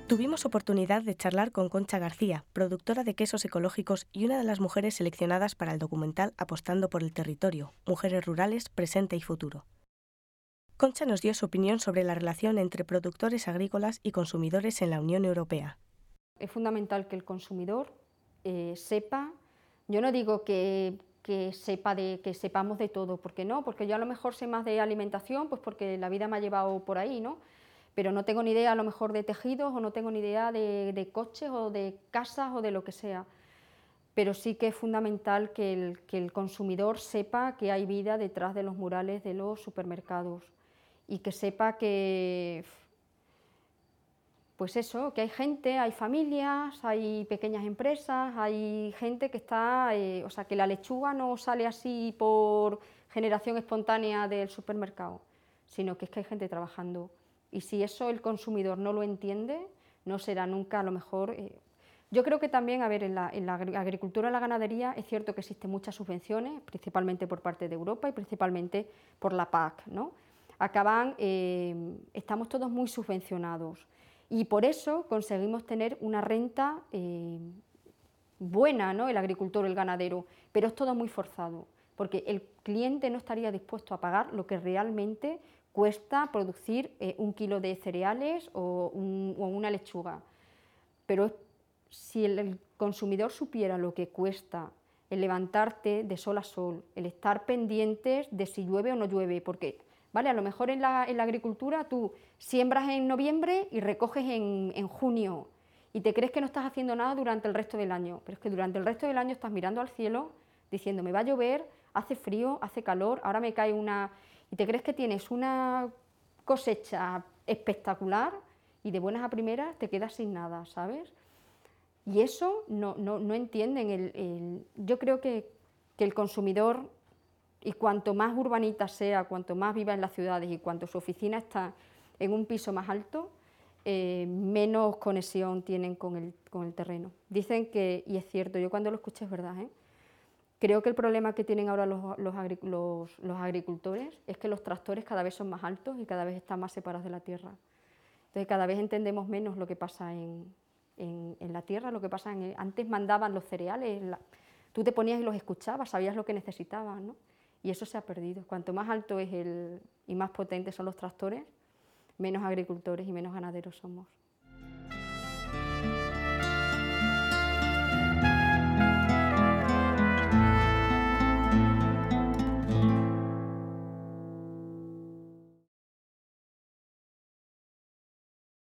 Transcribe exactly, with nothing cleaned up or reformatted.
Tuvimos oportunidad de charlar con Concha García, productora de quesos ecológicos y una de las mujeres seleccionadas para el documental Apostando por el Territorio, Mujeres Rurales, Presente y Futuro. Concha nos dio su opinión sobre la relación entre productores agrícolas y consumidores en la Unión Europea. Es fundamental que el consumidor eh, sepa, yo no digo que, que, sepa de, que sepamos de todo, porque no, porque yo a lo mejor sé más de alimentación, pues porque la vida me ha llevado por ahí, ¿no? Pero no tengo ni idea a lo mejor de tejidos, o no tengo ni idea de, de coches, o de casas, o de lo que sea. Pero sí que es fundamental que el, que el consumidor sepa que hay vida detrás de los murales de los supermercados, y que sepa que... Pues eso, que hay gente, hay familias, hay pequeñas empresas, hay gente que está, eh, o sea, que la lechuga no sale así por generación espontánea del supermercado, sino que es que hay gente trabajando. Y si eso el consumidor no lo entiende, no será nunca a lo mejor... Eh, yo creo que también, a ver, en la, en la agricultura y la ganadería es cierto que existen muchas subvenciones, principalmente por parte de Europa y principalmente por la P A C, ¿no? Acaban, eh, estamos todos muy subvencionados. Y por eso conseguimos tener una renta eh, buena, ¿no? El agricultor, el ganadero, pero es todo muy forzado, porque el cliente no estaría dispuesto a pagar lo que realmente cuesta producir eh, un kilo de cereales o, un, o una lechuga. Pero si el, el consumidor supiera lo que cuesta el levantarte de sol a sol, el estar pendientes de si llueve o no llueve, porque ¿vale? A lo mejor en la, en la agricultura tú siembras en noviembre y recoges en, en junio y te crees que no estás haciendo nada durante el resto del año, pero es que durante el resto del año estás mirando al cielo diciendo me va a llover, hace frío, hace calor, ahora me cae una... y te crees que tienes una cosecha espectacular y de buenas a primeras te quedas sin nada, ¿sabes? Y eso no, no, no entienden. El, el, yo creo que, que el consumidor, y cuanto más urbanita sea, cuanto más viva en las ciudades y cuanto su oficina está en un piso más alto, eh, menos conexión tienen con el, con el terreno. Dicen que, y es cierto, yo cuando lo escuché es verdad, ¿eh? Creo que el problema que tienen ahora los, los, los, los agricultores es que los tractores cada vez son más altos y cada vez están más separados de la tierra. Entonces cada vez entendemos menos lo que pasa en, en, en la tierra, lo que pasa en... Antes mandaban los cereales, la, tú te ponías y los escuchabas, sabías lo que necesitaban, ¿no? Y eso se ha perdido. Cuanto más alto es el, y más potentes son los tractores, menos agricultores y menos ganaderos somos.